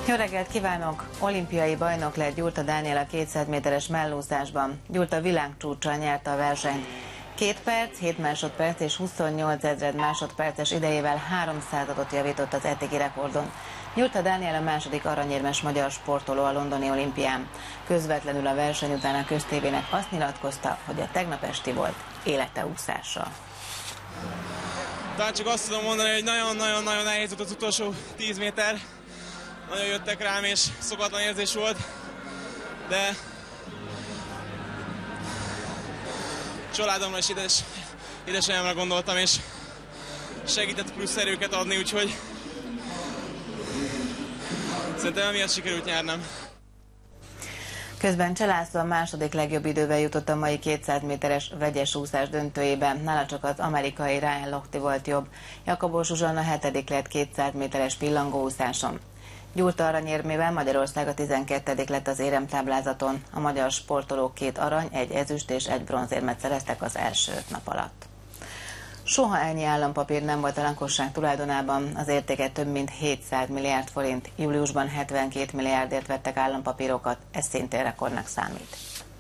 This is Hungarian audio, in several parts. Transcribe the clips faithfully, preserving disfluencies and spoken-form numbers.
Jó reggelt kívánok! Olimpiai bajnok lett Gyurta Dániel a kétszáz méteres mellúszásban. Gyurta világcsúccsal nyerte a versenyt. Két perc, hét másodperc és huszonnyolc ezred másodperces idejével háromszázadot javított az eddigi rekordon. Gyurta Dániel a második aranyérmes magyar sportoló a londoni olimpián. Közvetlenül a verseny után a köztévének azt nyilatkozta, hogy a tegnap esti volt élete úszása. Talán csak azt tudom mondani, hogy nagyon-nagyon-nagyon nehéz volt az utolsó tíz méter. Nagyon jöttek rám, és szokatlan érzés volt, de családomra és édes, édesanyámra gondoltam, és segített plusz erőket adni, úgyhogy szerintem emiatt sikerült nyernem. Közben Cselászló a második legjobb idővel jutott a mai kétszáz méteres vegyes úszás döntőjében. Nála csak az amerikai Ryan Lochte volt jobb. Jakabos Zsuzsanna hetedik lett kétszáz méteres pillangóúszáson. Gyurta aranyérmével Magyarország a tizenkettedik lett az éremtáblázaton. A magyar sportolók két arany, egy ezüst és egy bronzérmet szereztek az első öt nap alatt. Soha ennyi állampapír nem volt a lakosság tulajdonában, az értéke több mint hétszáz milliárd forint. Júliusban hetvenkét milliárdért vettek állampapírokat, ez szintén rekordnak számít.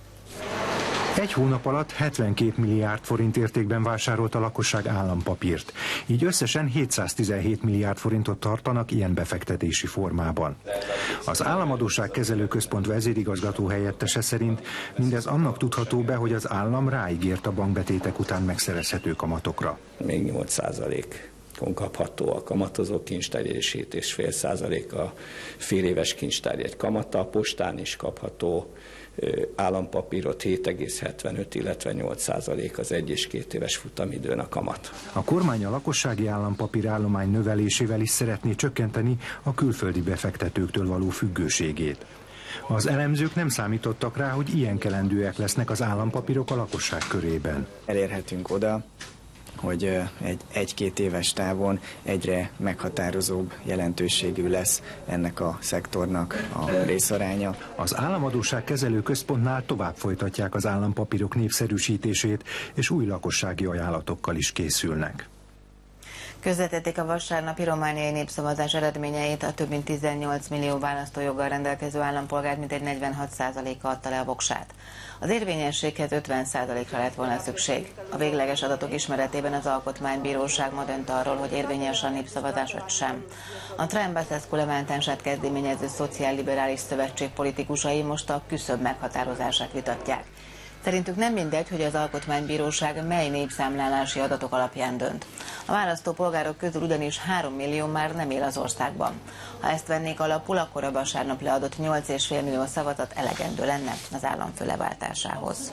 Egy hónap alatt hetvenkét milliárd forint értékben vásárolt a lakosság állampapírt. Így összesen hétszáztizenhét milliárd forintot tartanak ilyen befektetési formában. Az Államadósságkezelő Központ vezérigazgató helyettese szerint mindez annak tudható be, hogy az állam ráígért a bankbetétek után megszerezhető kamatokra. Még nyolc százalékon kapható a kamatozó kincstárjegyesít, és fél százalék a fél éves kincstárjegy kamata, a postán is kapható állampapírot hét egész hetvenöt, illetve nyolc százalék az egy és két éves futamidőn a kamat. A kormány a lakossági állampapír állomány növelésével is szeretné csökkenteni a külföldi befektetőktől való függőségét. Az elemzők nem számítottak rá, hogy ilyen kelendőek lesznek az állampapírok a lakosság körében. Elérhetünk oda, hogy egy, egy-két éves távon egyre meghatározóbb jelentőségű lesz ennek a szektornak a részaránya. Az Államadósságkezelő Központnál tovább folytatják az állampapírok népszerűsítését, és új lakossági ajánlatokkal is készülnek. Közvetették a vasárnapi romániai népszavazás eredményeit, a több mint tizennyolc millió választójoggal rendelkező állampolgár mintegy negyvenhat százaléka adta le a voksát. Az érvényességhez ötven százalékra lett volna szükség. A végleges adatok ismeretében az Alkotmánybíróság ma dönt arról, hogy érvényes a népszavazás vagy sem. A Traian Basescu levántását kezdeményező szociálliberális szövetség politikusai most a küszöb meghatározását vitatják. Szerintük nem mindegy, hogy az Alkotmánybíróság mely népszámlálási adatok alapján dönt. A választópolgárok közül ugyanis három millió már nem él az országban. Ha ezt vennék alapul, akkor a vasárnap leadott nyolc egész öt millió szavazat elegendő lenne az államfő leváltásához.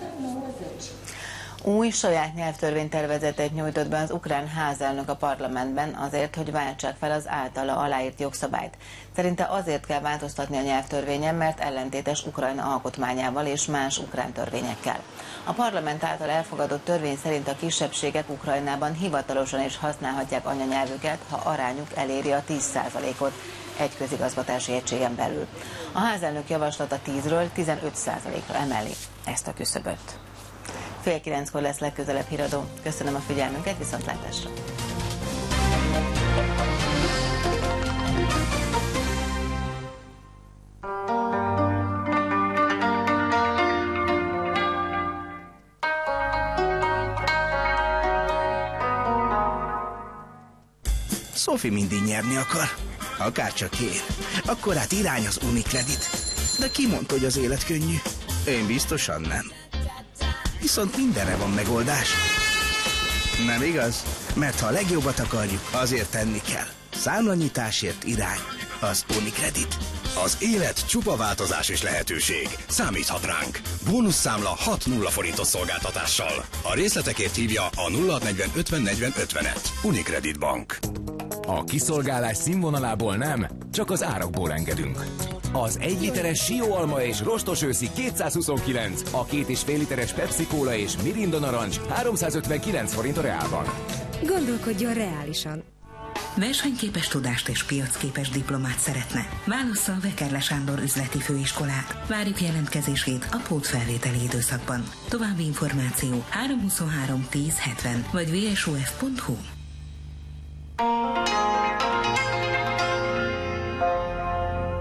Új saját nyelvtörvénytervezetet nyújtott be az ukrán házelnök a parlamentben azért, hogy váltsák fel az általa aláírt jogszabályt. Szerinte azért kell változtatni a nyelvtörvényen, mert ellentétes Ukrajna alkotmányával és más ukrán törvényekkel. A parlament által elfogadott törvény szerint a kisebbségek Ukrajnában hivatalosan is használhatják anyanyelvüket, ha arányuk eléri a tíz százalékot egy közigazgatási egységen belül. A házelnök javaslata tízről tizenöt százalékra emeli ezt a küszöböt. Fél kilenckor lesz legközelebb híradó. Köszönöm a figyelmünket, viszontlátásra! Sophie mindig nyerni akar. Akár csak ér. Akkor hát irány az Unicredit. De ki mondta, hogy az élet könnyű? Én biztosan nem. Viszont mindenre van megoldás. Nem igaz? Mert ha a legjobbat akarjuk, azért tenni kell. Számlanyításért irány az Unicredit. Az élet csupa változás és lehetőség. Számíthat ránk. Bónuszszámla hat nulla forintos szolgáltatással. A részletekért hívja a nulla hat negyven ötven negyven ötvenet. Unicredit Bank. A kiszolgálás színvonalából nem, csak az árakból engedünk. Az egy literes Sió-alma és rostos őszi kétszázhuszonkilenc, a két és fél literes Pepsi Cola és Mirinda narancs háromszázötvenkilenc forint a Reálban. Gondolkodjon reálisan. Versenyképes tudást és piacképes diplomát szeretne? Válassza a Vekerle Sándor üzleti főiskolát. Várjuk jelentkezését a pótfelvételi időszakban. További információ három huszonhárom tíz hetven vagy v s o f pont hu.